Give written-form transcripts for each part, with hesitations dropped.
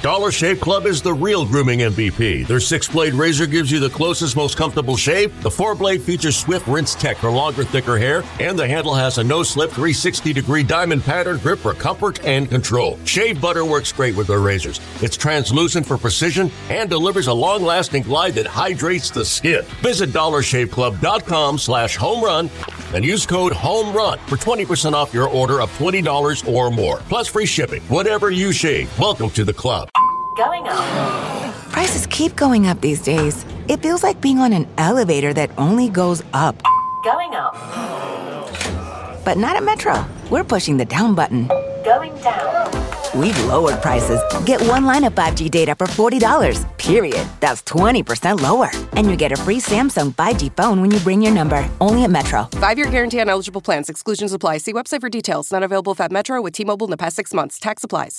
Dollar Shave Club is the real grooming MVP. Their 6-blade razor gives you the closest, most comfortable shave. The 4-blade features swift rinse tech for longer, thicker hair, and the handle has a no-slip 360-degree diamond pattern grip for comfort and control. Shave butter works great with their razors. It's translucent for precision and delivers a long-lasting glide that hydrates the skin. Visit DollarShaveClub.com/homerun and use code HOMERUN for 20% off your order of $20 or more. Plus free shipping. Whatever you shave, welcome to the club. Going up. Prices keep going up these days. It feels like being on an elevator that only goes up. Going up. But not at Metro. We're pushing the down button. Going down. We've lowered prices. Get one line of 5G data for $40, period. That's 20% lower. And you get a free Samsung 5G phone when you bring your number. Only at Metro. 5-year guarantee on eligible plans. Exclusions apply. See website for details. Not available if at Metro with T-Mobile in the past 6 months. Tax applies.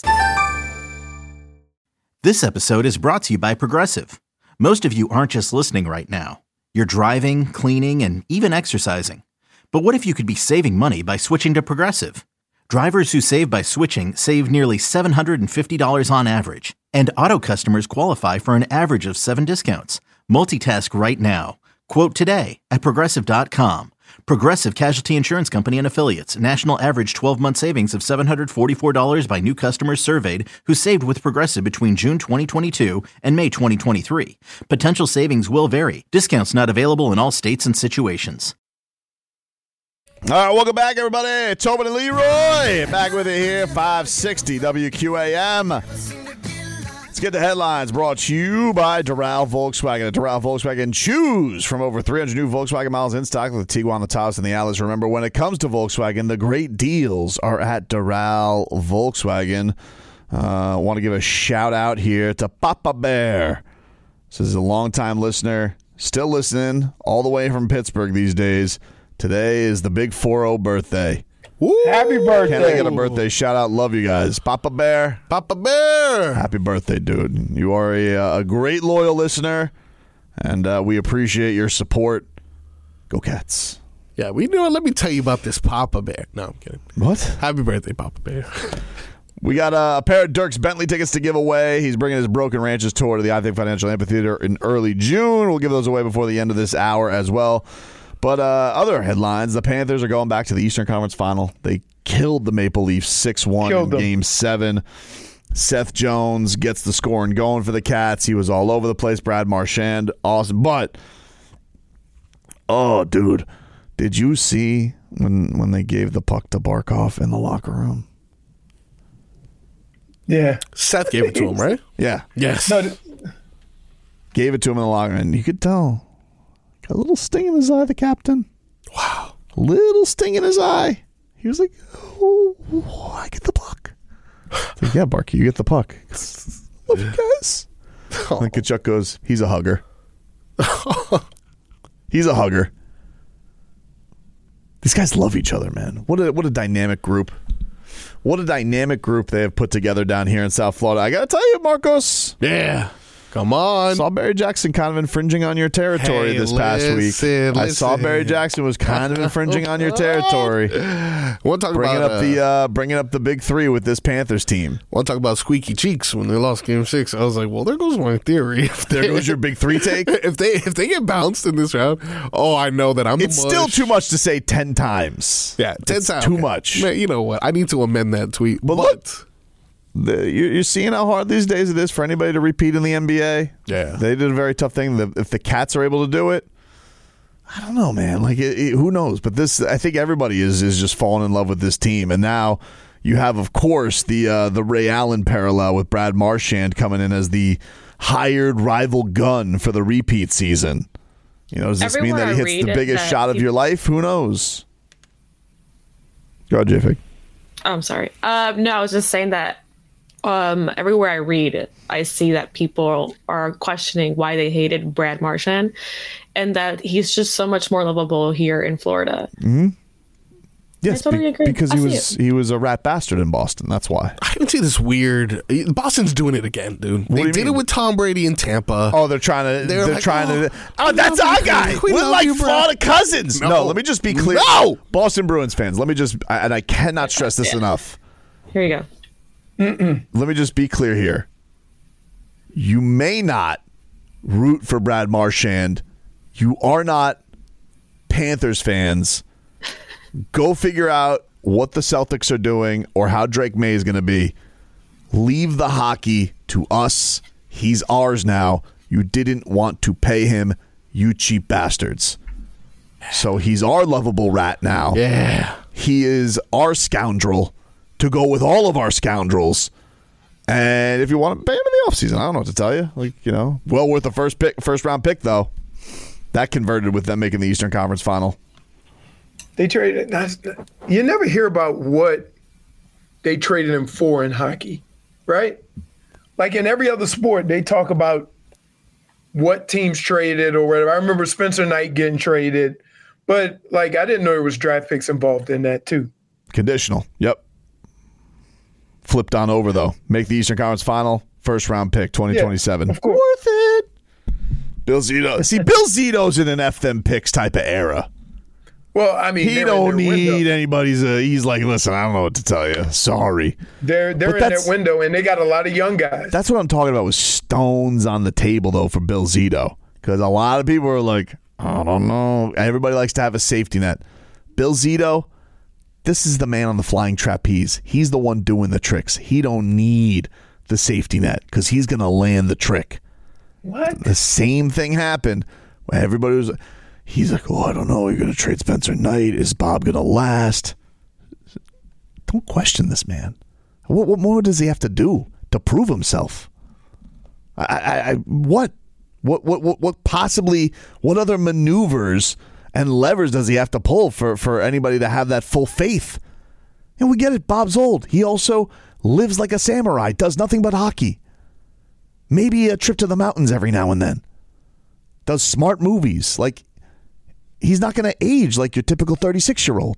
This episode is brought to you by Progressive. Most of you aren't just listening right now. You're driving, cleaning, and even exercising. But what if you could be saving money by switching to Progressive? Drivers who save by switching save nearly $750 on average. And auto customers qualify for an average of 7 discounts. Multitask right now. Quote today at Progressive.com. Progressive Casualty Insurance Company and Affiliates. National average 12-month savings of $744 by new customers surveyed who saved with Progressive between June 2022 and May 2023. Potential savings will vary. Discounts not available in all states and situations. All right, welcome back, everybody. Tobin and Leroy back with you here, 560 WQAM. Let's get the headlines brought to you by Doral Volkswagen. At Doral Volkswagen, choose from over 300 new Volkswagen models in stock with the Tiguan, the Taos, and the Atlas. Remember, when it comes to Volkswagen, the great deals are at Doral Volkswagen. Want to give a shout out here to Papa Bear. This is a longtime listener, still listening all the way from Pittsburgh these days. Today is the big 4-0 birthday. Woo! Happy birthday. Can I get a birthday shout out? Love you guys. Papa Bear. Papa Bear. Happy birthday, dude. You are a great, loyal listener, and we appreciate your support. Go Cats. Yeah, we know. Let me tell you about this Papa Bear. No, I'm kidding. What? Happy birthday, Papa Bear. We got a pair of Dirks Bentley tickets to give away. He's bringing his Broken Ranches tour to the I Think Financial Amphitheater in early June. We'll give those away before the end of this hour as well. But other headlines, the Panthers are going back to the Eastern Conference Final. They killed the Maple Leafs 6-1 in Game 7. Seth Jones gets the scoring going for the Cats. He was all over the place. Brad Marchand, awesome. But, oh, dude, did you see when they gave the puck to Barkov in the locker room? Yeah. Seth gave it to him, right? Yeah. Yes. No, Gave it to him in the locker room, and you could tell. Got a little sting in his eye, the captain. Wow. Little sting in his eye. He was like, oh, I get the puck. Like, yeah, Barky, you get the puck. Love you guys. Oh. And Kachuk goes, he's a hugger. He's a hugger. These guys love each other, man. What a dynamic group. What a dynamic group they have put together down here in South Florida. I got to tell you, Marcos. Yeah. Come on. Saw Barry Jackson kind of infringing on your territory this past week. I saw Barry Jackson was kind of infringing on your territory. We'll talk about bringing up the big three with this Panthers team. We'll talk about squeaky cheeks when they lost Game 6. I was like, well, there goes my theory. There goes your big three take. If they get bounced in this round, I know that I'm. It's still too much to say 10 times. Yeah, 10 times. Too much. Man, you know what? I need to amend that tweet. But look. You're seeing how hard these days it is for anybody to repeat in the NBA. Yeah. They did a very tough thing. If the Cats are able to do it, I don't know, man. Like, who knows? But I think everybody is just falling in love with this team. And now you have, of course, the Ray Allen parallel with Brad Marchand coming in as the hired rival gun for the repeat season. You know, does this mean that he hits the biggest shot of your life? Who knows? Go ahead, J-Fig. Oh, I'm sorry. No, I was just saying that everywhere I read it, I see that people are questioning why they hated Brad Marchand and that he's just so much more lovable here in Florida. Mm-hmm. Yes, I totally agree. Because he was a rat bastard in Boston. That's why. I can see this weird. Boston's doing it again, dude. They did it with Tom Brady in Tampa. Oh, they're trying to. Oh, that's our guy. We're like Florida cousins. No, let me just be clear. No, Boston Bruins fans. Let me just, and I cannot stress this enough. Here you go. Let me just be clear here. You may not root for Brad Marchand. You are not Panthers fans. Go figure out what the Celtics are doing or how Drake May is going to be. Leave the hockey to us. He's ours now. You didn't want to pay him, you cheap bastards. So he's our lovable rat now. Yeah. He is our scoundrel to go with all of our scoundrels. And if you want to pay him in the offseason, I don't know what to tell you. Well worth the first round pick, though. That converted with them making the Eastern Conference Final. They traded. You never hear about what they traded him for in hockey, right? Like in every other sport, they talk about what teams traded or whatever. I remember Spencer Knight getting traded, but I didn't know there was draft picks involved in that too. Conditional. Yep. Flipped on over though. Make the Eastern Conference Final. First round pick, 2027. Yeah, of course. Worth it. Bill Zito. See, Bill Zito's in an F them picks type of era. Well, I mean, he don't need anybody's. He's like, listen, I don't know what to tell you. Sorry. They're in that window, and they got a lot of young guys. That's what I'm talking about with stones on the table, though, for Bill Zito. Because a lot of people are like, I don't know. Everybody likes to have a safety net. Bill Zito, this is the man on the flying trapeze. He's the one doing the tricks. He don't need the safety net because he's going to land the trick. What? The same thing happened when everybody was. He's like, I don't know. You're going to trade Spencer Knight. Is Bob going to last? Don't question this man. What more does he have to do to prove himself? What possibly? What other maneuvers and levers does he have to pull for anybody to have that full faith? And we get it. Bob's old. He also lives like a samurai. Does nothing but hockey. Maybe a trip to the mountains every now and then. Does smart movies. He's not going to age like your typical 36-year-old.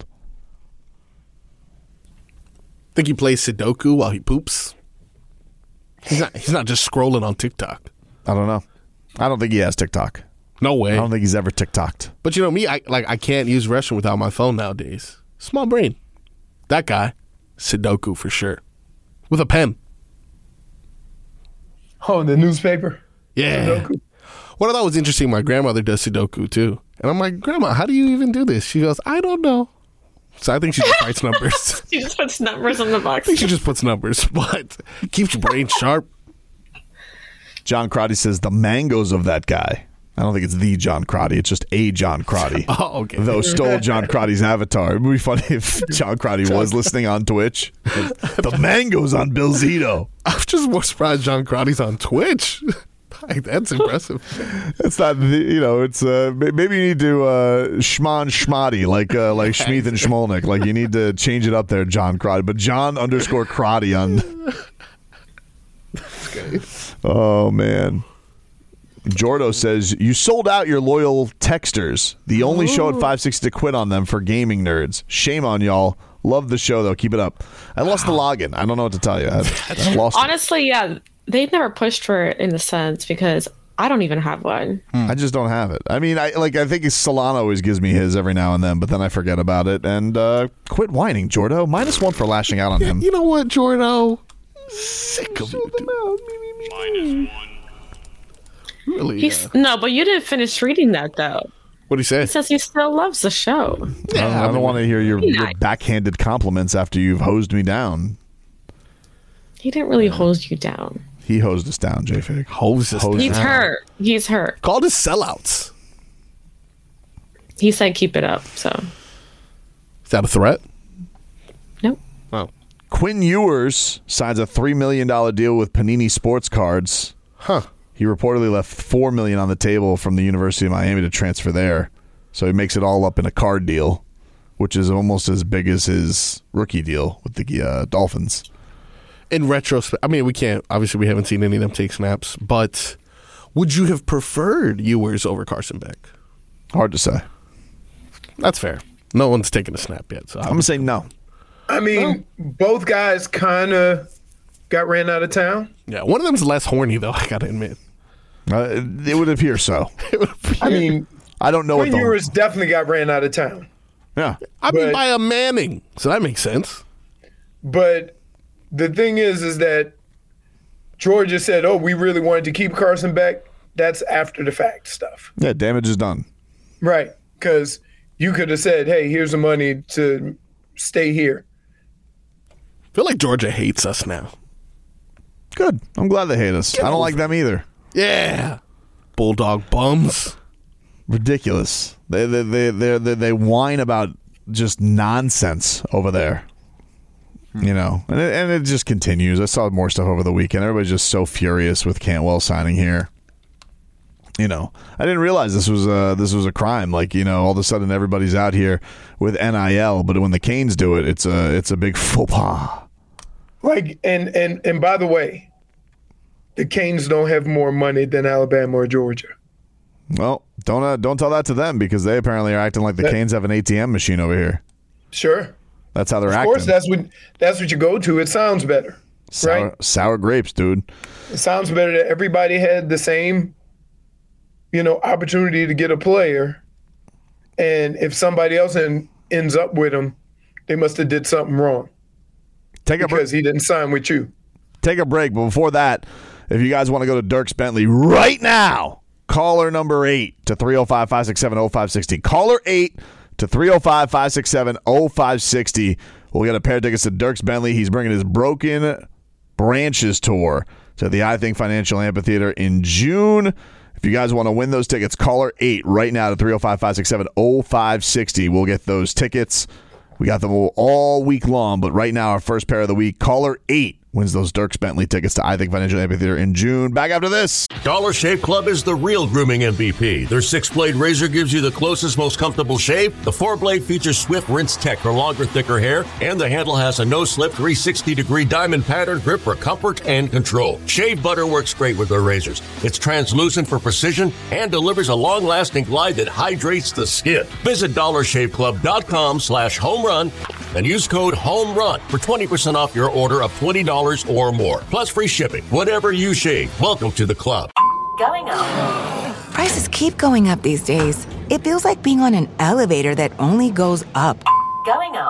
Think he plays Sudoku while he poops? He's not just scrolling on TikTok. I don't know. I don't think he has TikTok. No way. I don't think he's ever TikToked. But you know me, I can't use restroom without my phone nowadays. Small brain. That guy, Sudoku for sure. With a pen. Oh, the newspaper? Yeah. Sudoku. What I thought was interesting, my grandmother does Sudoku too. And I'm like, Grandma, how do you even do this? She goes, I don't know. So I think she just writes numbers. She just puts numbers on the box. I think she just puts numbers, but it keeps your brain sharp. John Crotty says the mangoes of that guy. I don't think it's the John Crotty. It's just a John Crotty. Oh, okay. Though stole John Crotty's avatar. It would be funny if John Crotty was listening on Twitch. The mangoes on Bill Zito. I'm just more surprised John Crotty's on Twitch. That's impressive. It's not, it's maybe you need to schmon schmotty like Schmeeth and Schmolnick. Like you need to change it up there, John Crotty. But John_Crotty on. Okay. Oh man. Jordo says you sold out your loyal texters. The only show at 560 to quit on them for gaming nerds. Shame on y'all. Love the show though. Keep it up. I lost the login. I don't know what to tell you. I lost. Honestly, yeah. They've never pushed for it in the sense because I don't even have one. I just don't have it. I mean, I think Solana always gives me his every now and then, but then I forget about it. And quit whining, Jordo. -1 for lashing out on him. You know what, Jordo? Sick of you, dude. -1. Really? No, but you didn't finish reading that though. What did he say? He says he still loves the show. Yeah, I don't want to hear your backhanded compliments after you've hosed me down. He didn't really hose you down. He hosed us down, J-Fig. Hosed us down. He's hurt. Called us sellouts. He said keep it up, so. Is that a threat? Nope. Oh. Quinn Ewers signs a $3 million deal with Panini Sports Cards. Huh. He reportedly left $4 million on the table from the University of Miami to transfer there. So he makes it all up in a card deal, which is almost as big as his rookie deal with the Dolphins. In retrospect, I mean, we haven't seen any of them take snaps, but would you have preferred Ewers over Carson Beck? Hard to say. That's fair. No one's taken a snap yet. So I'm going to say no. I mean, both guys kind of got ran out of town. Yeah, one of them's less horny, though, I got to admit. It would appear so. I mean, I don't know. Quinn Ewers definitely got ran out of town. Yeah. I mean, by a Manning, so that makes sense. But the thing is that Georgia said, oh, we really wanted to keep Carson back, that's after the fact stuff. Yeah, damage is done. Right, because you could have said, hey, here's the money to stay here. I feel like Georgia hates us now. Good. I'm glad they hate us. I don't like them either. Yeah. Bulldog bums. Ridiculous. They whine about just nonsense over there. You know, and it just continues. I saw more stuff over the weekend. Everybody's just so furious with Cantwell signing here. You know, I didn't realize this was a crime. Like, you know, all of a sudden everybody's out here with NIL, but when the Canes do it, it's a big faux pas. Like, and by the way, the Canes don't have more money than Alabama or Georgia. Well, don't tell that to them, because they apparently are acting like the Canes have an ATM machine over here. Sure. That's how they're acting. Of course, that's what you go to. It sounds better, right? Sour grapes, dude. It sounds better that everybody had the same, you know, opportunity to get a player, and if somebody else ends up with him, they must have did something wrong. Because he didn't sign with you. Take a break, but before that, if you guys want to go to Dierks Bentley right now, caller number 8 to 305-567-0560. Caller 8 to 305-567-0560. We'll get a pair of tickets to Dierks Bentley. He's bringing his Broken Branches tour to the I Think Financial Amphitheater in June. If you guys want to win those tickets, caller 8 right now to 305-567-0560. We'll get those tickets. We got them all week long, but right now our first pair of the week, caller 8 wins those Dierks Bentley tickets to I Think Financial Amphitheater in June. Back after this. Dollar Shave Club is the real grooming MVP. Their 6-blade razor gives you the closest, most comfortable shave. The 4-blade features Swift Rinse Tech for longer, thicker hair, and the handle has a no-slip 360-degree diamond pattern grip for comfort and control. Shave butter works great with their razors. It's translucent for precision and delivers a long-lasting glide that hydrates the skin. Visit dollarshaveclub.com/homerun and use code HOMERUN for 20% off your order of $20 or more, plus free shipping. Whatever you shave, welcome to the club. Going up. Prices keep going up these days. It feels like being on an elevator that only goes up. Going up.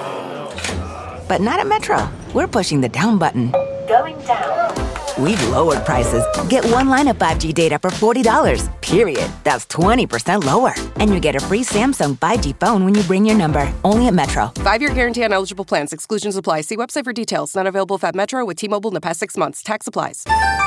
But not at Metro. We're pushing the down button. Going down. We've lowered prices. Get one line of 5G data for $40, period. That's 20% lower. And you get a free Samsung 5G phone when you bring your number. Only at Metro. 5-year guarantee on eligible plans. Exclusions apply. See website for details. Not available if at Metro with T-Mobile in the past 6 months. Tax applies.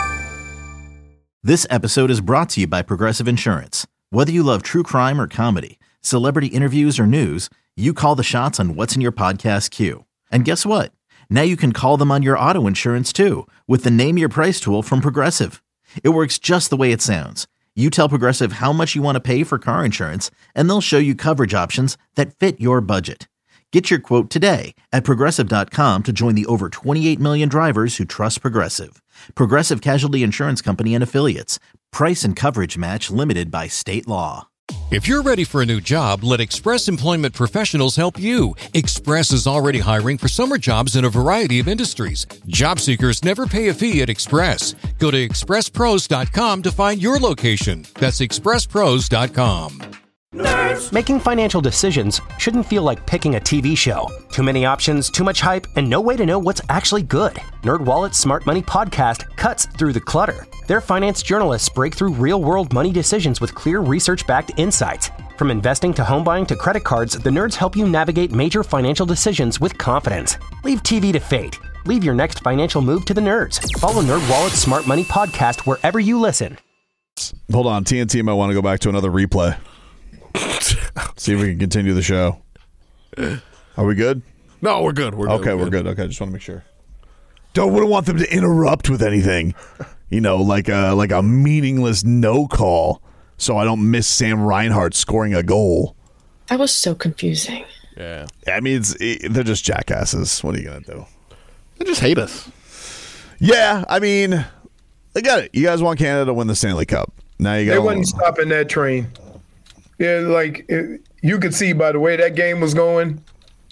This episode is brought to you by Progressive Insurance. Whether you love true crime or comedy, celebrity interviews or news, you call the shots on what's in your podcast queue. And guess what? Now you can call them on your auto insurance too with the Name Your Price tool from Progressive. It works just the way it sounds. You tell Progressive how much you want to pay for car insurance, and they'll show you coverage options that fit your budget. Get your quote today at Progressive.com to join the over 28 million drivers who trust Progressive. Progressive Casualty Insurance Company and Affiliates. Price and coverage match limited by state law. If you're ready for a new job, let Express Employment Professionals help you. Express is already hiring for summer jobs in a variety of industries. Job seekers never pay a fee at Express. Go to expresspros.com to find your location. That's expresspros.com. Nerds. Making financial decisions shouldn't feel like picking a TV show. Too many options, too much hype, and no way to know what's actually good. NerdWallet's Smart Money Podcast cuts through the clutter. Their finance journalists break through real-world money decisions with clear research-backed insights. From investing to home buying to credit cards, the nerds help you navigate major financial decisions with confidence. Leave TV to fate. Leave your next financial move to the nerds. Follow NerdWallet's Smart Money Podcast wherever you listen. Hold on, TNT might want to go back to another replay. See if we can continue the show. Are we good? No, we're good. We're good. Okay, just want to make sure. Wouldn't want them to interrupt with anything. You know, like a meaningless no call, so I don't miss Sam Reinhart scoring a goal. That was so confusing. Yeah. I mean, they're just jackasses. What are you going to do? They just hate us. Yeah, I mean, they got it. You guys want Canada to win the Stanley Cup. Now you got. They wasn't stopping that train. Yeah, like you could see by the way that game was going.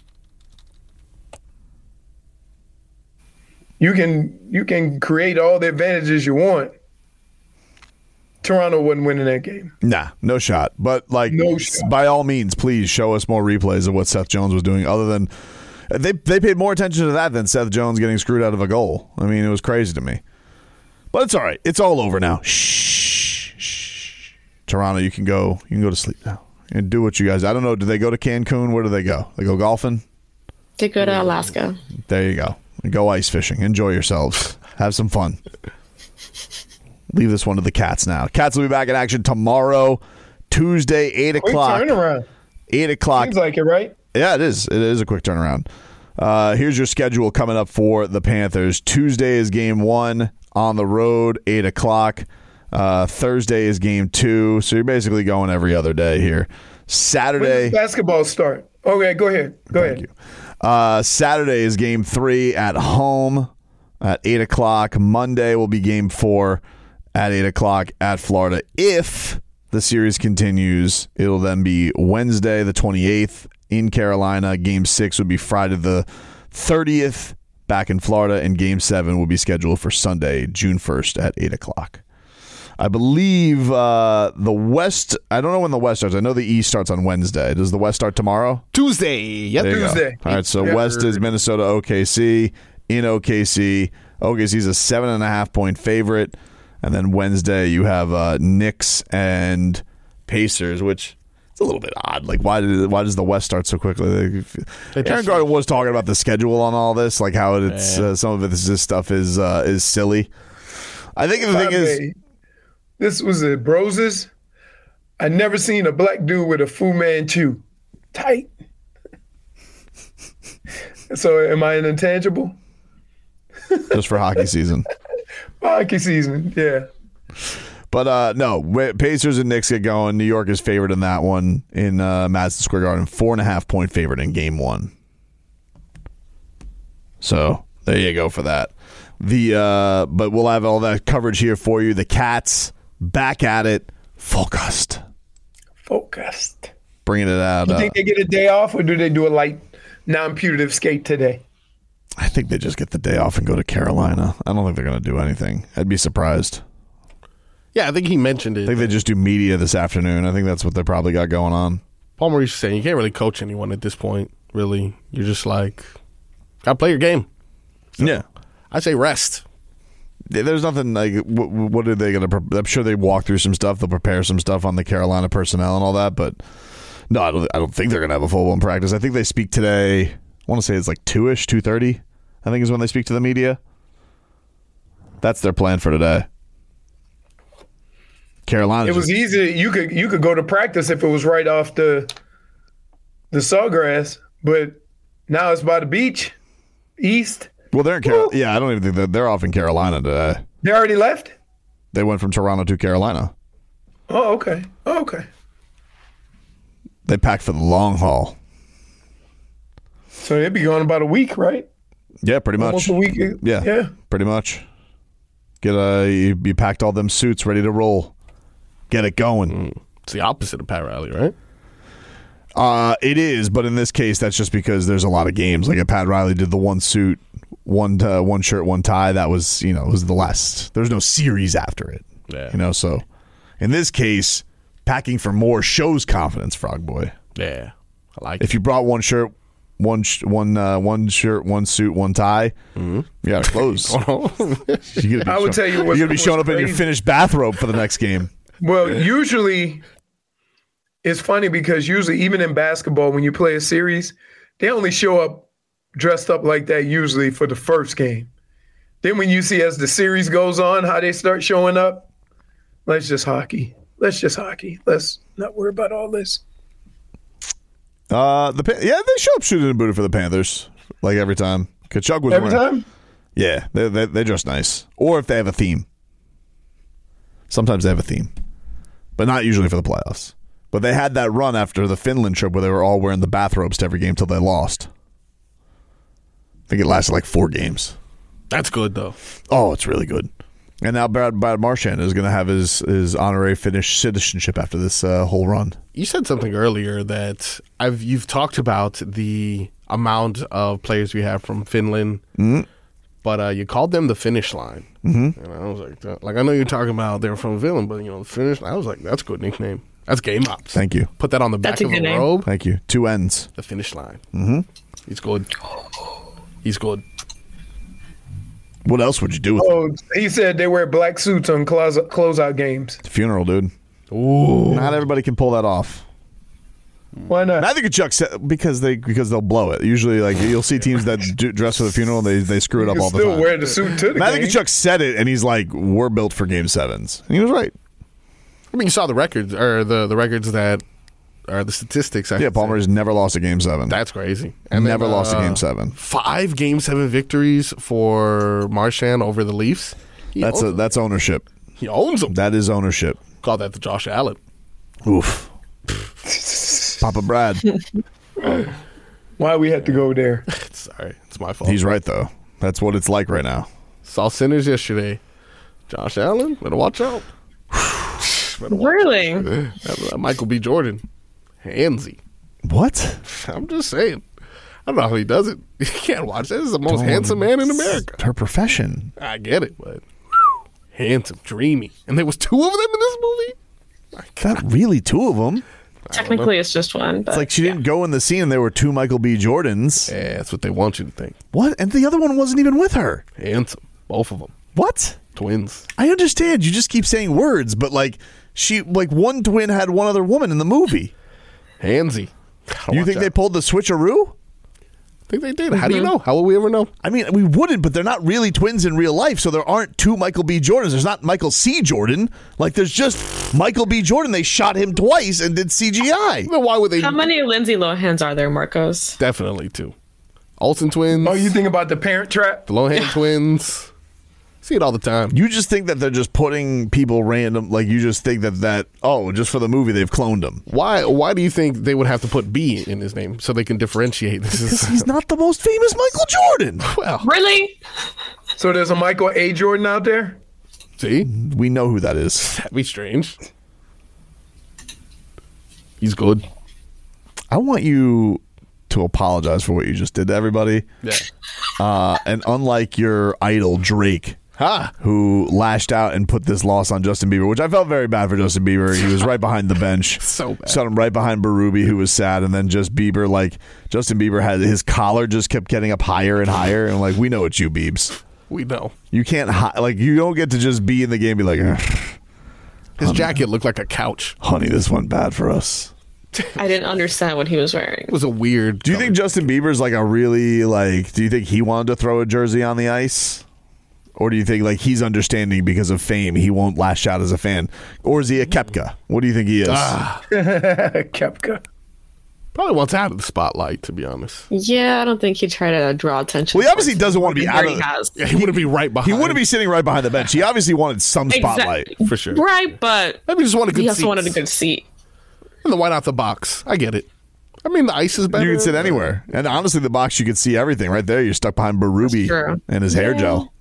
You can create all the advantages you want. Toronto wasn't winning that game. Nah, no shot. But by all means, please show us more replays of what Seth Jones was doing. Other than they paid more attention to that than Seth Jones getting screwed out of a goal. I mean, it was crazy to me. But it's all right. It's all over now. Shh. Toronto, you can go to sleep now. And do what you guys. I don't know. Do they go to Cancun? Where do they go? They go golfing? They go to Alaska. There you go. Go ice fishing. Enjoy yourselves. Have some fun. Leave this one to the Cats now. Cats will be back in action tomorrow, Tuesday, 8 o'clock. Quick turnaround. 8 o'clock. Seems like it, right? Yeah, it is. It is a quick turnaround. Here's your schedule coming up for the Panthers. Tuesday is game 1 on the road, 8 o'clock. Thursday is game 2. So you're basically going every other day here. Saturday. When does basketball start? Okay, go ahead. Go ahead. Saturday is game 3 at home at 8 o'clock. Monday will be game 4 at 8 o'clock at Florida. If the series continues, it'll then be Wednesday the 28th in Carolina. Game 6 would be Friday the 30th back in Florida, and Game 7 will be scheduled for Sunday, June 1st at 8 o'clock. I believe the West, I don't know when the West starts. I know the East starts on Wednesday. Does the West start tomorrow? Tuesday. Yep. Tuesday. All right, so West is Minnesota, OKC. In OKC, OKC's a 7.5-point favorite. And then Wednesday you have Knicks and Pacers, which it's a little bit odd. Like, why does the West start so quickly? Aaron Gardner was talking about the schedule on all this, like how it's some of this stuff is silly. I think the thing is, this was at Broses. I never seen a black dude with a Fu Manchu tight. So am I an intangible? Just for hockey season. Hockey season, yeah. But no, Pacers and Knicks get going. New York is favored in that one in Madison Square Garden. 4.5-point favorite in game 1. So there you go for that. But we'll have all that coverage here for you. The Cats back at it. Focused. Bringing it out. You think they get a day off, or do they do a light non-putative skate today? I think they just get the day off and go to Carolina. I don't think they're going to do anything. I'd be surprised. Yeah, I think he mentioned it. I think they just do media this afternoon. I think that's what they probably got going on. Paul Maurice is saying you can't really coach anyone at this point, really. You're just like, got to play your game. So yeah. I say rest. There's nothing like, what are they going to, I'm sure they walk through some stuff. They'll prepare some stuff on the Carolina personnel and all that, but no, I don't think they're going to have a full-blown practice. I think they speak today, I want to say it's like 2-ish, 2:30, I think is when they speak to the media. That's their plan for today. Carolina. It was easy. You could go to practice if it was right off the sawgrass, but now it's by the beach, east. Well, they're in Carolina. Yeah, I don't even think they're off in Carolina today. They already left? They went from Toronto to Carolina. Oh, okay. They packed for the long haul. So they'd be gone about a week, right? Yeah, pretty much. Almost a week. Yeah, pretty much. You packed all them suits ready to roll. Get it going. It's the opposite of Pat Riley, right? It is, but in this case, that's just because there's a lot of games. Like Pat Riley did the one suit, one shirt, one tie. That was, it was the last. There's no series after it. Yeah. So in this case, packing for more shows confidence, Frog Boy. Yeah, I like it. If you brought one shirt, one shirt, one suit, one tie, you got to close. I would tell you you're going to be showing up in your finished bathrobe for the next game. Well, usually it's funny because usually even in basketball, when you play a series, they only show up dressed up like that usually for the first game. Then when you see as the series goes on, how they start showing up, let's just hockey. Let's not worry about all this. They show up shooting and booted for the Panthers like every time. Kachuk was every time. Yeah, they dress nice, or if they have a theme. Sometimes they have a theme, but not usually for the playoffs. But they had that run after the Finland trip where they were all wearing the bathrobes to every game till they lost. I think it lasted like 4 games. That's good, though. Oh, it's really good. And now Brad Marchand is going to have his honorary Finnish citizenship after this whole run. You said something earlier that you've talked about the amount of players we have from Finland, but you called them the finish line. Mm-hmm. And I was like, I know you're talking about they're from Finland, but the finish line. I was like, that's a good nickname. That's Game Ops. Thank you. Put that on the back of a robe. Thank you. 2 ends. The finish line. Mm-hmm. He's good. He's good. What else would you do with them? Oh, he said they wear black suits on closeout games. Funeral, dude. Ooh. Not everybody can pull that off. Why not? Matthew Tkachuk said because they'll blow it. Usually, like you'll see teams that dress for the funeral, they screw it up all the still time. wear the suit to the Matthew game. Tkachuk said it, and he's like, "We're built for Game 7s," and he was right. I mean, you saw the records, or the records that are the statistics. Yeah, Palmer's never lost a Game 7. That's crazy. And never then, lost a Game 7. 5 Game 7 victories for Marchand over the Leafs. That's ownership. He owns them. That is ownership. Call that the Josh Allen. Oof. Papa Brad. Why we had to go there? Sorry, it's my fault. He's right though. That's what it's like right now. Saw Sinners yesterday. Josh Allen, better watch out. Really? Michael B. Jordan. Handsy. What? I'm just saying. I don't know how he does it. You can't watch that. This is the most handsome man in America. Her profession. I get it, but handsome, dreamy. And there was 2 of them in this movie? Not really 2 of them. Technically, it's just one. But It's like she didn't go in the scene and there were 2 Michael B. Jordans. Yeah, that's what they want you to think. What? And the other one wasn't even with her. Handsome. Both of them. What? Twins. I understand. You just keep saying words, but like one twin had one other woman in the movie. Handsy. You think they pulled the switcheroo? I think they did. How do you know? How will we ever know? I mean, we wouldn't, but they're not really twins in real life, so there aren't 2 Michael B. Jordans. There's not Michael C. Jordan. Like, there's just Michael B. Jordan. They shot him twice and did CGI. Then why would they? how many Lindsay Lohans are there, Marcos? Definitely 2. Olsen twins. Oh, you think about the Parent Trap? The Lohan twins. See it all the time. You just think that they're just putting people random, like you just think that just for the movie they've cloned him. Why do you think they would have to put B in his name so they can differentiate? Because he's not the most famous Michael Jordan. Well, Really? So there's a Michael A. Jordan out there? see? We know who that is. That'd be strange. He's good. I want you to apologize for what you just did to everybody. Yeah. And unlike your idol, Drake, who lashed out and put this loss on Justin Bieber, which I felt very bad for Justin Bieber. He was right behind the bench. So bad. Set him right behind Berube, who was sad, and then just Bieber, like, Justin Bieber had his collar just kept getting up higher and higher, and like, we know it's you, Biebs. We know. You can't, you don't get to just be in the game and be like, His jacket looked like a couch. honey, this went bad for us. I didn't understand what he was wearing. It was a weird. Do you think Justin Bieber's like a really, like, do you think he wanted to throw a jersey on the ice? Or do you think, like, he's understanding because of fame, he won't lash out as a fan? Or is he a Kepka? What do you think he is? Kepka. Probably wants out of the spotlight, to be honest. Yeah, I don't think he tried to draw attention. Well, he obviously doesn't want to be out of Yeah, he wouldn't be right behind. He wouldn't be sitting right behind the bench. He obviously wanted some spotlight. Exactly. For sure. Right, but Maybe just want a good he also seats. wanted a good seat. And then why not the box? I get it. I mean, the ice is better. You can sit anywhere. And honestly, the box, you could see everything. Right there, you're stuck behind That's true. Berube and his hair gel.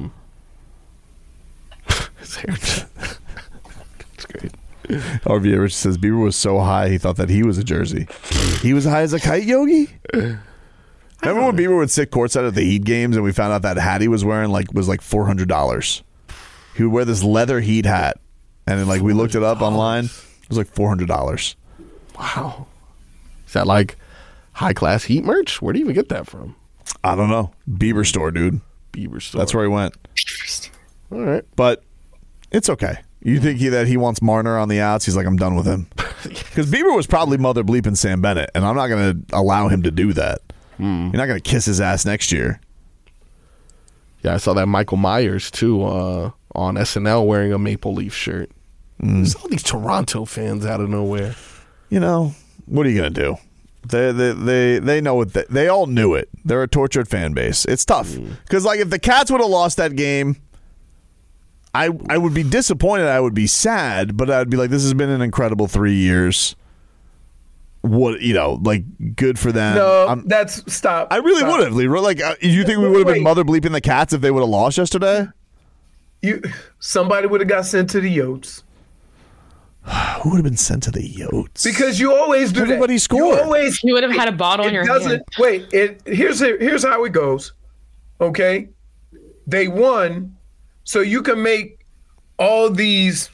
His hair gel. It's great. RV Rich says Bieber was so high he thought that he was a jersey. He was high as a kite, Yogi? Remember when Bieber would sit courtside at the Heat games and we found out that hat he was wearing was like $400? He would wear this leather Heat hat. And then, like, we looked it up online. It was like $400. Wow. Is that like high class Heat merch? Where do you even get that from? I don't know. Bieber store, dude. Bieber store. That's where he went. All right. But it's okay. You think that he wants Marner on the outs? He's like, I'm done with him. Because Bieber was probably mother bleeping Sam Bennett, and I'm not going to allow him to do that. You're not going to kiss his ass next year. Yeah, I saw that Michael Myers, too, on SNL wearing a Maple Leaf shirt. There's all these Toronto fans out of nowhere. You know, what are you going to do? They know what they all knew it. They're a tortured fan base. It's tough. Because, like, if the Cats would have lost that game, I would be disappointed. I would be sad, but I'd be like, this has been an incredible 3 years. What, like, good for them. No, stop. I really would have, Leroy. Like, you think we would have been mother bleeping the Cats if they would have lost yesterday? Somebody would have got sent to the Yotes. Who would have been sent to the Yotes? Because you always do Everybody that. scored. You would have had a bottle in your hand. Wait, here's how it goes. Okay? They won, so you can make up all these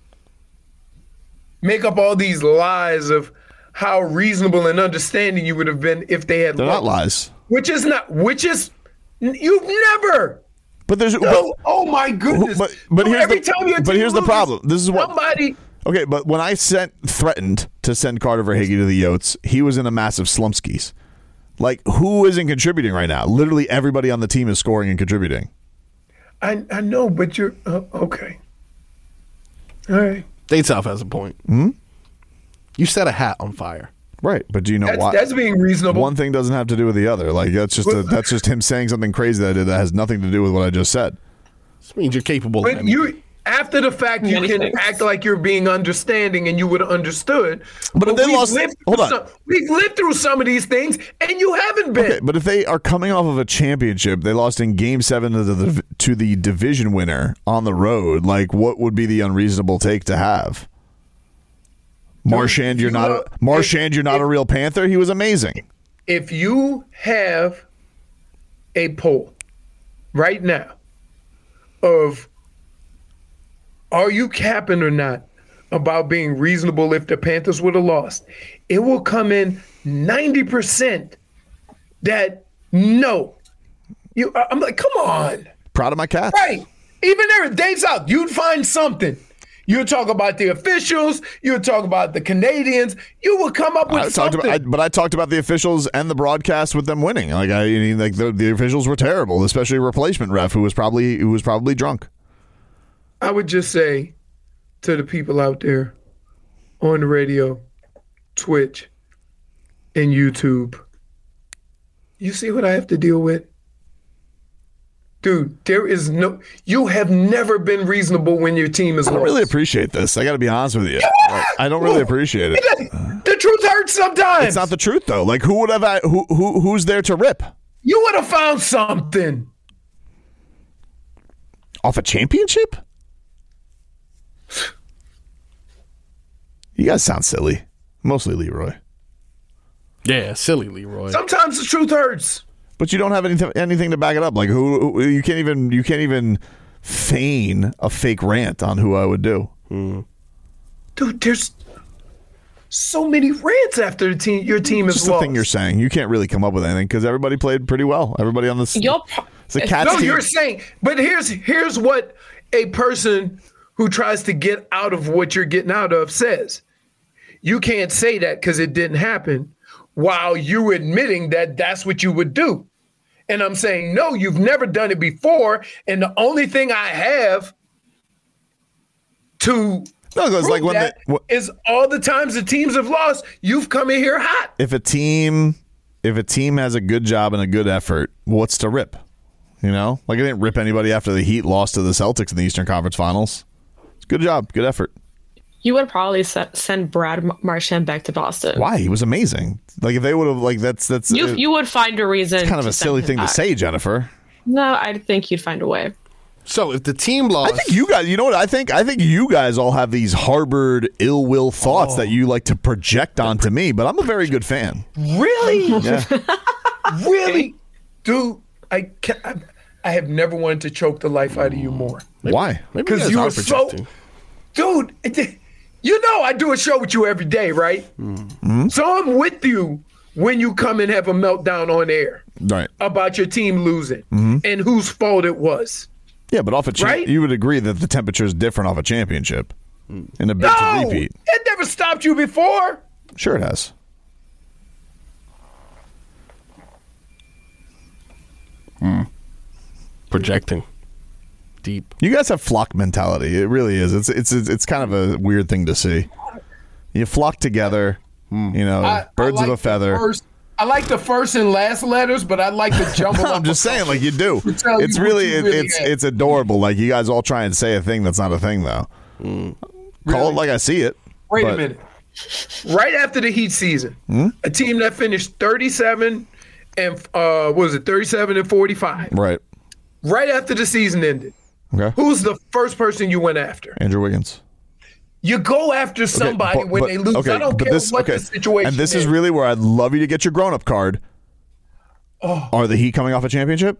lies of how reasonable and understanding you would have been if they had They're lost. not lies. You've never But there's oh my goodness! But here's every time your team here's the loses, problem. This is what somebody. Okay, but when I threatened to send Carter Verhaeghe to the Yotes, he was in a massive slumpskis. Like, who isn't contributing right now? Literally everybody on the team is scoring and contributing. I know, but you're okay. All right. Dade South has a point. You set a hat on fire. Right, but do you know why? That's being reasonable. One thing doesn't have to do with the other. Like, that's just him saying something crazy that I did that has nothing to do with what I just said. This means you're capable But of you, after the fact, you can act like you're being understanding and you would have understood. But if they lost, hold on. We've lived through some of these things, and you haven't been. Okay, but if they are coming off of a championship, they lost in Game 7 to the division winner on the road. Like, what would be the unreasonable take to have? Marchand, you're not a real Panther. He was amazing. If you have a poll right now of are you capping or not about being reasonable if the Panthers would have lost, it will come in 90% that no. I'm like, come on. Proud of my Cats. Right. Even there, Dade South, you'd find something. You would talk about the officials. You would talk about the Canadians. You would come up with something. I talked about the officials and the broadcast with them winning. Like the officials were terrible, especially a replacement ref who was probably drunk. I would just say to the people out there on the radio, Twitch, and YouTube, you see what I have to deal with? Dude, you have never been reasonable when your team is lost. I don't really appreciate this. I got to be honest with you. I don't really appreciate it. The truth hurts sometimes. It's not the truth though. Like who's there to rip? You would have found something. Off a championship? You guys sound silly. Mostly Leroy. Yeah, silly Leroy. Sometimes the truth hurts. But you don't have anything to back it up. Like who you can't even feign a fake rant on who I would do. Dude, there's so many rants after your team is just lost. The thing you're saying. You can't really come up with anything because everybody played pretty well. Everybody on this. It's a Cats team. You're saying, but here's what a person who tries to get out of what you're getting out of says. You can't say that because it didn't happen, while you admitting that that's what you would do. And I'm saying, no, you've never done it before. And the only thing I have to is all the times the teams have lost, you've come in here hot. If a team has a good job and a good effort, what's to rip? You know? Like I didn't rip anybody after the Heat lost to the Celtics in the Eastern Conference Finals. It's good job, good effort. You would probably send Brad Marchand back to Boston. Why? He was amazing. Like if they would have, like that's you would find a reason. It's kind of a silly thing to say, Jennifer. No, I think you'd find a way. So if the team lost, I think you guys. You know what I think? I think you guys all have these harbored ill will thoughts that you like to project onto me. But I'm a very good fan. Really? Yeah. Really, dude. I have never wanted to choke the life out of you more. Why? Because you were so, dude. You know I do a show with you every day, right? Mm-hmm. So I'm with you when you come and have a meltdown on air, right? About your team losing and whose fault it was. Yeah, but off a right? You would agree that the temperature is different off a championship in a bid to repeat. It never stopped you before. Sure, it has. Projecting deep. You guys have flock mentality. It really is. It's kind of a weird thing to see. You flock together. You know, birds of a feather. I like the first and last letters, but I like the jumble. I'm just saying, like you do. It's really, it's adorable. Like you guys all try and say a thing that's not a thing, though. Call it like I see it. Wait a minute. Right after the Heat season, a team that finished 37 and 37 and 45. Right. Right after the season ended. Okay. Who's the first person you went after? Andrew Wiggins. You go after somebody when they lose. I don't care what the situation is. And this is really where I'd love you to get your grown-up card. Oh. Are the Heat coming off a championship?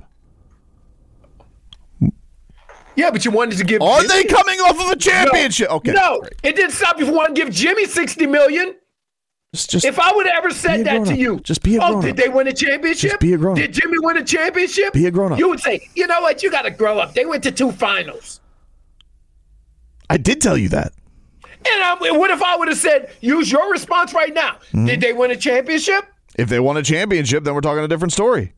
Yeah, but you wanted to give. Are they coming off of a championship? No, okay. No, it didn't stop you from wanting to give Jimmy $60 million. Just if I would have ever said that to you, just be a grown-up. Did they win a championship? Just be a grown-up. Did Jimmy win a championship? Be a grown-up. You would say, you know what? You got to grow up. They went to 2 finals. I did tell you that. And what if I would have said, use your response right now? Did they win a championship? If they won a championship, then we're talking a different story.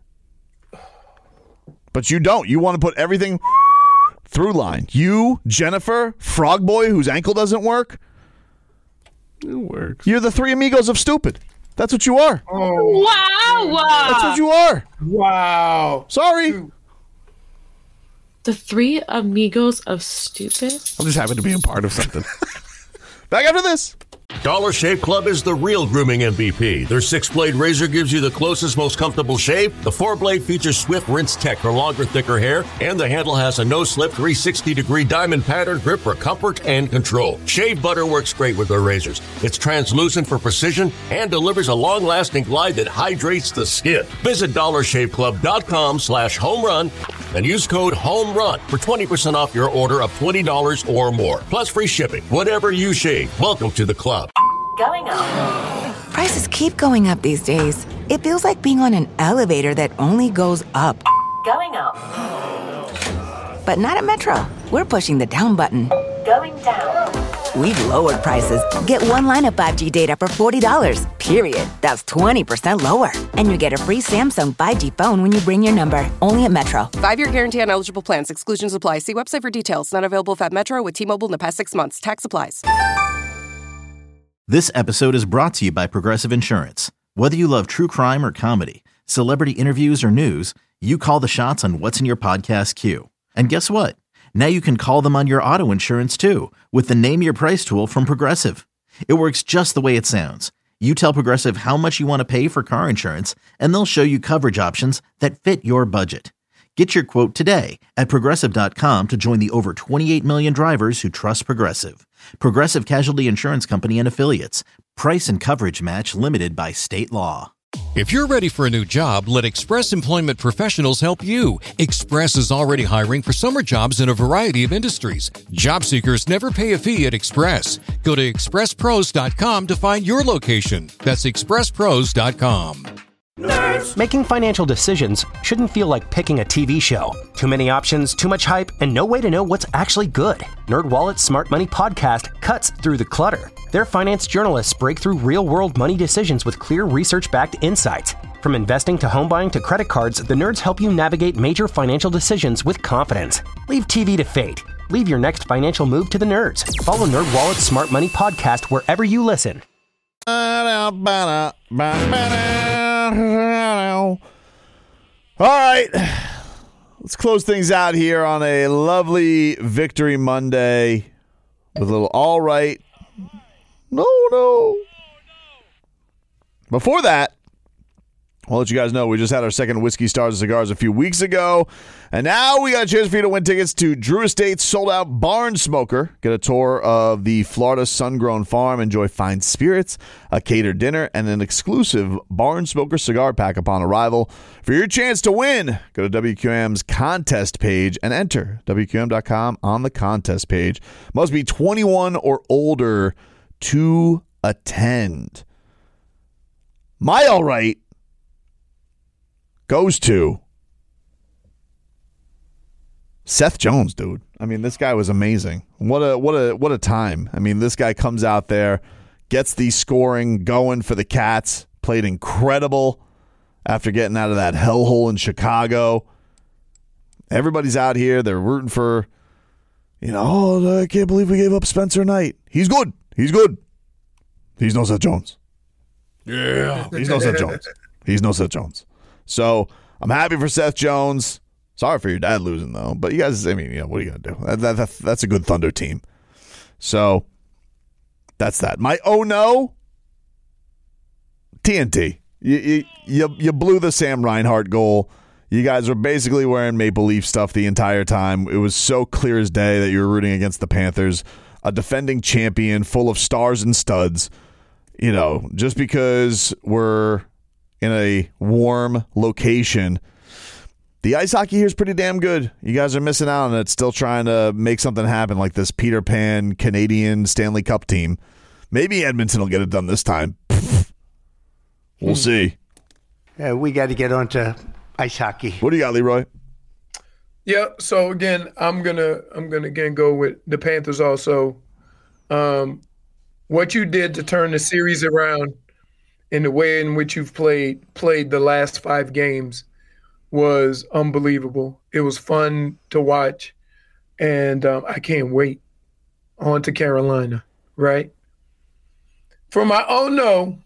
But you don't. You want to put everything through line. You, Jennifer, Frog Boy, whose ankle doesn't work. It works. You're the 3 amigos of stupid. That's what you are. Oh. Wow. That's what you are. Wow. Sorry. The 3 amigos of stupid? I'm just happy to be a part of something. Back after this. Dollar Shave Club is the real grooming MVP. Their 6-blade razor gives you the closest, most comfortable shave. The 4-blade features swift rinse tech for longer, thicker hair, and the handle has a no-slip 360-degree diamond pattern grip for comfort and control. Shave butter works great with their razors. It's translucent for precision and delivers a long-lasting glide that hydrates the skin. Visit dollarshaveclub.com/homerun and use code HOMERUN for 20% off your order of $20 or more. Plus free shipping. Whatever you shave, welcome to the club. Going up. Prices keep going up these days. It feels like being on an elevator that only goes up. Going up. But not at Metro. We're pushing the down button. Going down. We've lowered prices. Get one line of 5G data for $40, period. That's 20% lower. And you get a free Samsung 5G phone when you bring your number. Only at Metro. 5-year guarantee on eligible plans. Exclusions apply. See website for details. Not available at Metro with T-Mobile in the past 6 months. Tax applies. This episode is brought to you by Progressive Insurance. Whether you love true crime or comedy, celebrity interviews or news, you call the shots on what's in your podcast queue. And guess what? Now you can call them on your auto insurance too with the Name Your Price tool from Progressive. It works just the way it sounds. You tell Progressive how much you want to pay for car insurance, and they'll show you coverage options that fit your budget. Get your quote today at Progressive.com to join the over 28 million drivers who trust Progressive. Progressive Casualty Insurance Company and Affiliates. Price and coverage match limited by state law. If you're ready for a new job, let Express Employment Professionals help you. Express is already hiring for summer jobs in a variety of industries. Job seekers never pay a fee at Express. Go to expresspros.com to find your location. That's expresspros.com. Nerds. Making financial decisions shouldn't feel like picking a TV show. Too many options, too much hype, and no way to know what's actually good. NerdWallet's Smart Money Podcast cuts through the clutter. Their finance journalists break through real-world money decisions with clear research-backed insights. From investing to home buying to credit cards, the nerds help you navigate major financial decisions with confidence. Leave TV to fate. Leave your next financial move to the nerds. Follow NerdWallet's Smart Money Podcast wherever you listen. All right, let's close things out here on a lovely Victory Monday with a little all right. No. Before that, I'll let you guys know we just had our second Whiskey Stars and Cigars a few weeks ago, and now we got a chance for you to win tickets to Drew Estate's sold-out Barn Smoker. Get a tour of the Florida Sun-Grown Farm, enjoy fine spirits, a catered dinner, and an exclusive Barn Smoker cigar pack upon arrival. For your chance to win, go to WQAM's contest page and enter WQAM.com on the contest page. Must be 21 or older to attend. My all right goes to Seth Jones, dude. I mean, this guy was amazing. What a time. I mean, this guy comes out there, gets the scoring going for the Cats, played incredible after getting out of that hellhole in Chicago. Everybody's out here. They're rooting for, I can't believe we gave up Spencer Knight. He's good. He's no Seth Jones. Yeah. He's no Seth Jones. So I'm happy for Seth Jones. Sorry for your dad losing, though. But you guys, what are you going to do? That's a good Thunder team. So that's that. My oh no, TNT. You blew the Sam Reinhart goal. You guys were basically wearing Maple Leaf stuff the entire time. It was so clear as day that you were rooting against the Panthers, a defending champion full of stars and studs. Just because we're in a warm location, the ice hockey here is pretty damn good. You guys are missing out on it, still trying to make something happen like this Peter Pan Canadian Stanley Cup team. Maybe Edmonton will get it done this time. We'll see. We got to get on to ice hockey. What do you got, Leroy? Yeah. So again, I'm gonna again go with the Panthers also. What you did to turn the series around and the way in which you've played the last 5 games was unbelievable. It was fun to watch, and I can't wait on to Carolina, right? For my no,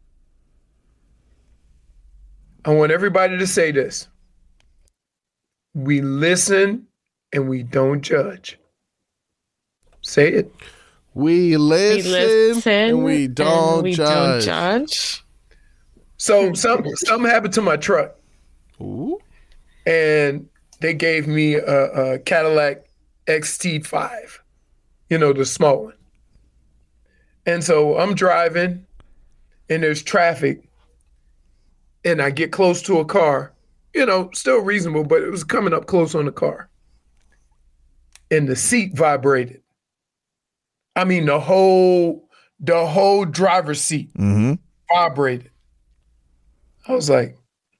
I want everybody to say this. We listen and we don't judge. Say it. We listen and we don't judge. So something happened to my truck. Ooh. And they gave me a Cadillac XT5, the small one. And so I'm driving and there's traffic and I get close to a car, still reasonable, but it was coming up close on the car. And the seat vibrated. I mean, the whole driver's seat vibrated. I was like,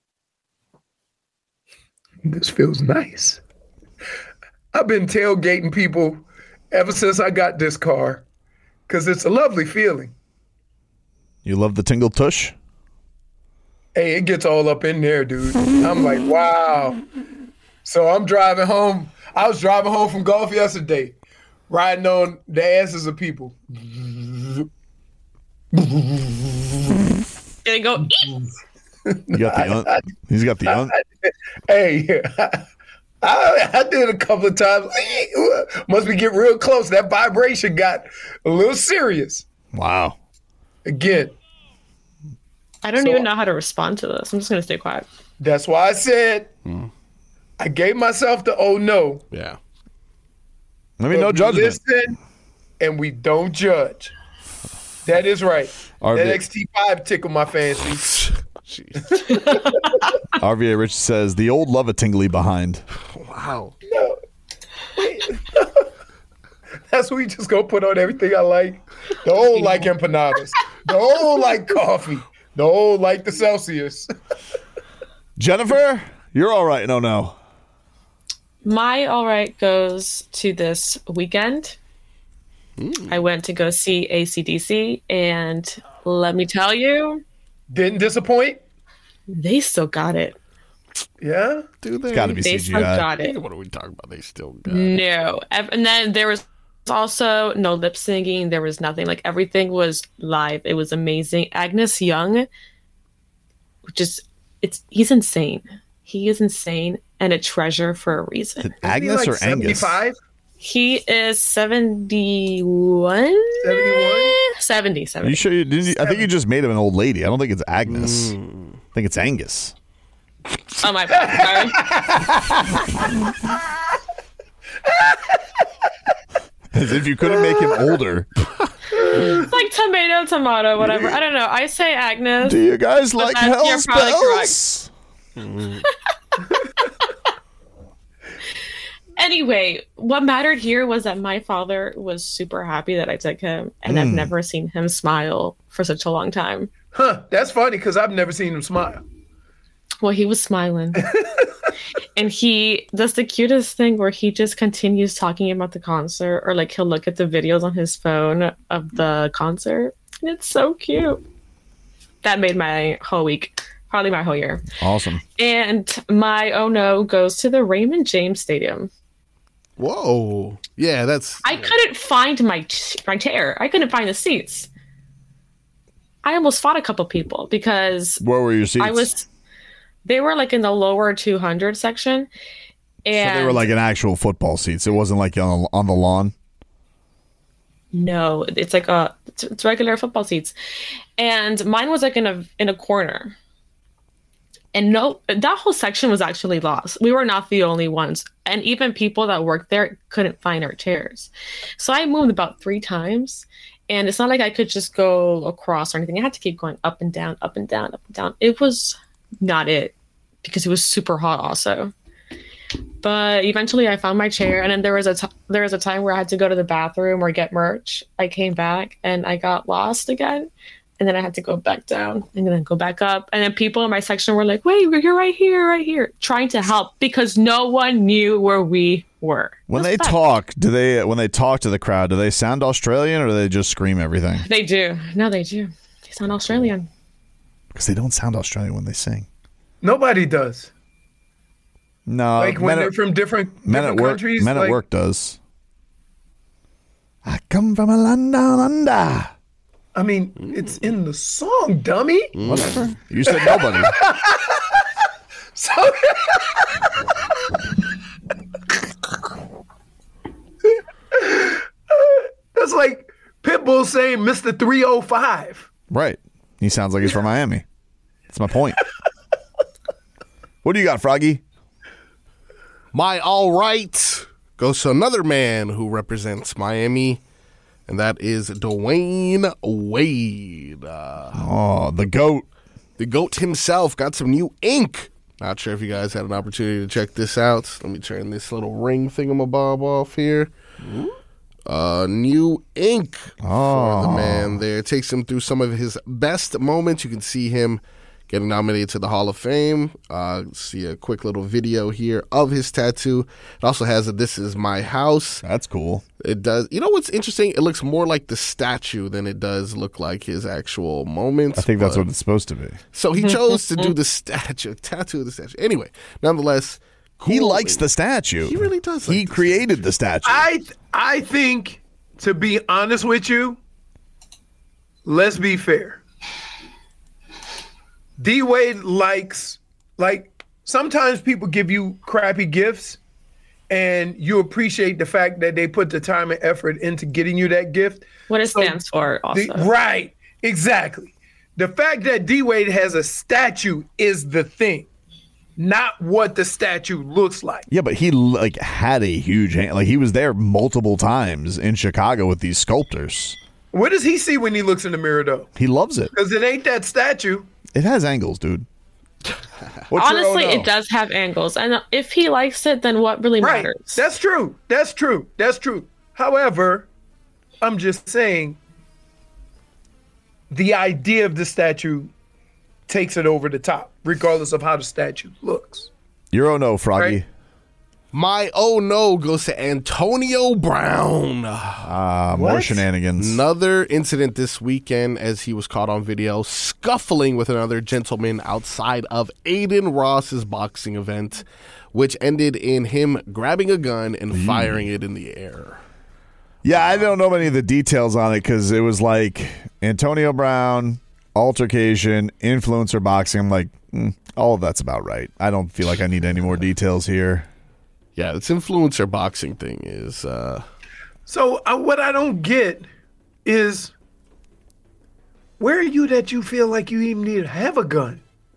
this feels nice. I've been tailgating people ever since I got this car because it's a lovely feeling. You love the tingle tush? Hey, it gets all up in there, dude. I'm like, wow. So I'm driving home. I was driving home from golf yesterday, riding on the asses of people. Gonna go eat. You got he's got the Hey, I did a couple of times. Must be getting real close. That vibration got a little serious. Wow. Again. I don't even know how to respond to this. I'm just going to stay quiet. That's why I said I gave myself the no. Yeah. I mean, no judgment. Listen, and we don't judge. That is right. That XT5 tickled my fancy. RVA Rich says, the old love a tingly behind. Wow. No. That's what we just go put on everything I like. The old like empanadas. The old like coffee. The old like the Celsius. Jennifer, you're all right. No. My all right goes to this weekend. I went to go see AC/DC, and let me tell you, didn't disappoint. They still got it. Yeah, do they? It's got to be they CGI. Still got it. What are we talking about? They still got no. And then there was also no lip singing. There was nothing. Like everything was live. It was amazing. Agnes Young, he's insane. He is insane and a treasure for a reason. Agnes or 75? Angus? He is 71? 70. You sure you didn't? I think you just made him an old lady. I don't think it's Agnes. I think it's Angus. Oh, my bad. As if you couldn't make him older. It's like tomato, whatever. I don't know. I say Agnes. Do you guys like Hell's Bells? Anyway, what mattered here was that my father was super happy that I took him, and I've never seen him smile for such a long time. Huh, that's funny because I've never seen him smile. Well, he was smiling. And he does the cutest thing where he just continues talking about the concert, or like he'll look at the videos on his phone of the concert. And it's so cute. That made my whole week, probably my whole year. Awesome. And my no goes to the Raymond James Stadium. Whoa. Yeah, I couldn't find my chair. I couldn't find the seats. I almost fought a couple people because... Where were your seats? They were like in the lower 200 section. And so they were like an actual football seats. It wasn't like on the lawn? No, it's like it's regular football seats. And mine was like in a corner. And no, that whole section was actually lost. We were not the only ones. And even people that worked there couldn't find our chairs. So I moved about 3 times. And it's not like I could just go across or anything. I had to keep going up and down, up and down, up and down. It was not it, because it was super hot also. But eventually I found my chair. And then there was a time where I had to go to the bathroom or get merch. I came back and I got lost again. And then I had to go back down and then go back up. And then people in my section were like, wait, you're right here, trying to help because no one knew where we were. When they talk, when they talk to the crowd, do they sound Australian or do they just scream everything? They do. No, they do. They sound Australian. Because they don't sound Australian when they sing. Nobody does. No. Like when they're from different countries. Men at Work does. I come from a land down under. I mean, it's in the song, dummy. Whatever. You said nobody. So that's like Pitbull saying Mr. 305. Right. He sounds like he's from Miami. That's my point. What do you got, Froggy? My all right goes to another man who represents Miami, and that is Dwayne Wade. The GOAT. The GOAT himself got some new ink. Not sure if you guys had an opportunity to check this out. Let me turn this little ring thingamabob off here. New ink for the man there. It takes him through some of his best moments. You can see him getting nominated to the Hall of Fame. See a quick little video here of his tattoo. It also has a "This Is My House." That's cool. It does. You know what's interesting? It looks more like the statue than it does look like his actual moments. I think that's what it's supposed to be. So he chose to do the tattoo of the statue. Anyway, nonetheless, cool. He likes the statue. He really does. He created the statue. I think, to be honest with you, let's be fair. D Wade likes, like, sometimes people give you crappy gifts and you appreciate the fact that they put the time and effort into getting you that gift. What it stands for also. Right, exactly. The fact that D Wade has a statue is the thing, not what the statue looks like. Yeah, but he had a huge hand. Like, he was there multiple times in Chicago with these sculptors. What does he see when he looks in the mirror, though? He loves it. Because it ain't that statue. It has angles, dude. Honestly, it does have angles. And if he likes it, then what really matters? That's true. That's true. That's true. However, I'm just saying the idea of the statue takes it over the top, regardless of how the statue looks. Your oh no, Froggy. Right? My oh no goes to Antonio Brown. More shenanigans. Another incident this weekend as he was caught on video scuffling with another gentleman outside of Aiden Ross's boxing event, which ended in him grabbing a gun and firing it in the air. Yeah, I don't know any of the details on it because it was like Antonio Brown, altercation, influencer boxing. I'm like, all of that's about right. I don't feel like I need any more details here. Yeah, this influencer boxing thing is... So what I don't get is, where are you that you feel like you even need to have a gun?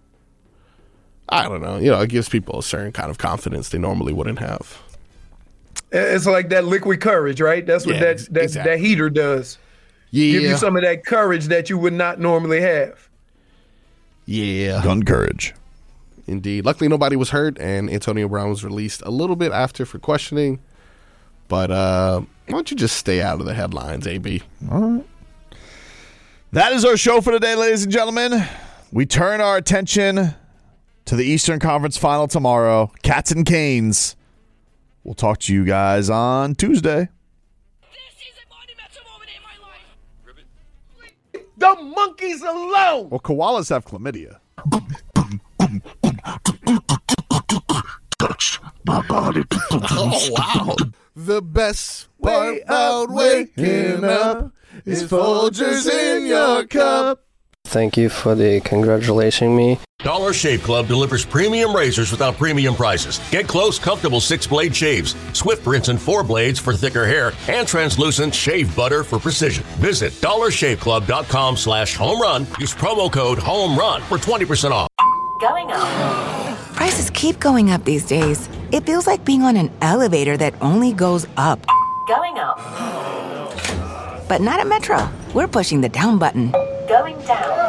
I don't know. You know, it gives people a certain kind of confidence they normally wouldn't have. It's like that liquid courage, right? That's what that heater does. Yeah. Give you some of that courage that you would not normally have. Yeah. Gun courage. Indeed. Luckily, nobody was hurt, and Antonio Brown was released a little bit after for questioning. But why don't you just stay out of the headlines, AB? All right. That is our show for today, ladies and gentlemen. We turn our attention to the Eastern Conference Final tomorrow. Cats and Canes. We'll talk to you guys on Tuesday. The monkeys alone. Well, koalas have chlamydia. Touch my body. Oh, wow. The best part about waking up is Folgers in your cup. Thank you for the congratulating me. Dollar Shave Club delivers premium razors without premium prices. Get close, comfortable 6-blade shaves, swift rinse and 4 blades for thicker hair, and translucent shave butter for precision. Visit dollarshaveclub.com/home run. Use promo code HOME RUN for 20% off. Going up. Prices keep going up these days. It feels like being on an elevator that only goes up. Going up. But not at Metro. We're pushing the down button. Going down.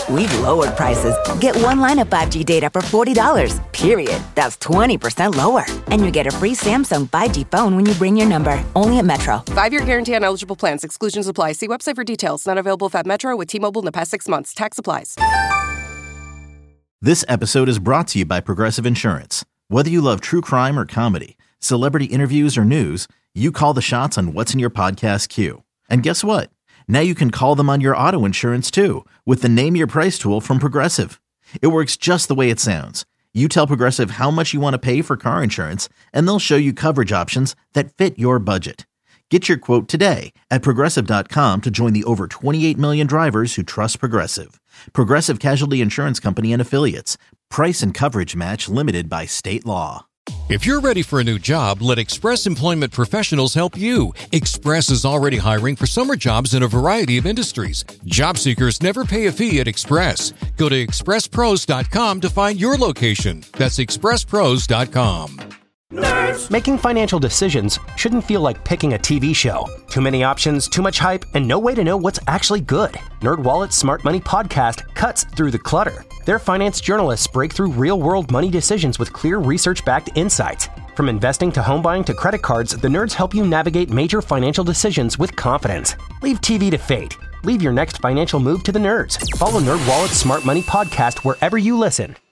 We've lowered prices. Get one line of 5G data for $40, period. That's 20% lower. And you get a free Samsung 5G phone when you bring your number. Only at Metro. 5-year guarantee on eligible plans. Exclusions apply. See website for details. Not available at Metro with T-Mobile in the past 6 months. Tax applies. This episode is brought to you by Progressive Insurance. Whether you love true crime or comedy, celebrity interviews or news, you call the shots on what's in your podcast queue. And guess what? Now you can call them on your auto insurance too with the Name Your Price tool from Progressive. It works just the way it sounds. You tell Progressive how much you want to pay for car insurance, and they'll show you coverage options that fit your budget. Get your quote today at Progressive.com to join the over 28 million drivers who trust Progressive. Progressive Casualty Insurance Company and Affiliates. Price and coverage match limited by state law. If you're ready for a new job, let Express Employment Professionals help you. Express is already hiring for summer jobs in a variety of industries. Job seekers never pay a fee at Express. Go to expresspros.com to find your location. That's expresspros.com. Nerds. Making financial decisions shouldn't feel like picking a TV show. Too many options, too much hype, and no way to know what's actually good. NerdWallet's Smart Money Podcast cuts through the clutter. Their finance journalists break through real-world money decisions with clear research-backed insights. From investing to home buying to credit cards, the nerds help you navigate major financial decisions with confidence. Leave TV to fate. Leave your next financial move to the nerds. Follow NerdWallet's Smart Money Podcast wherever you listen.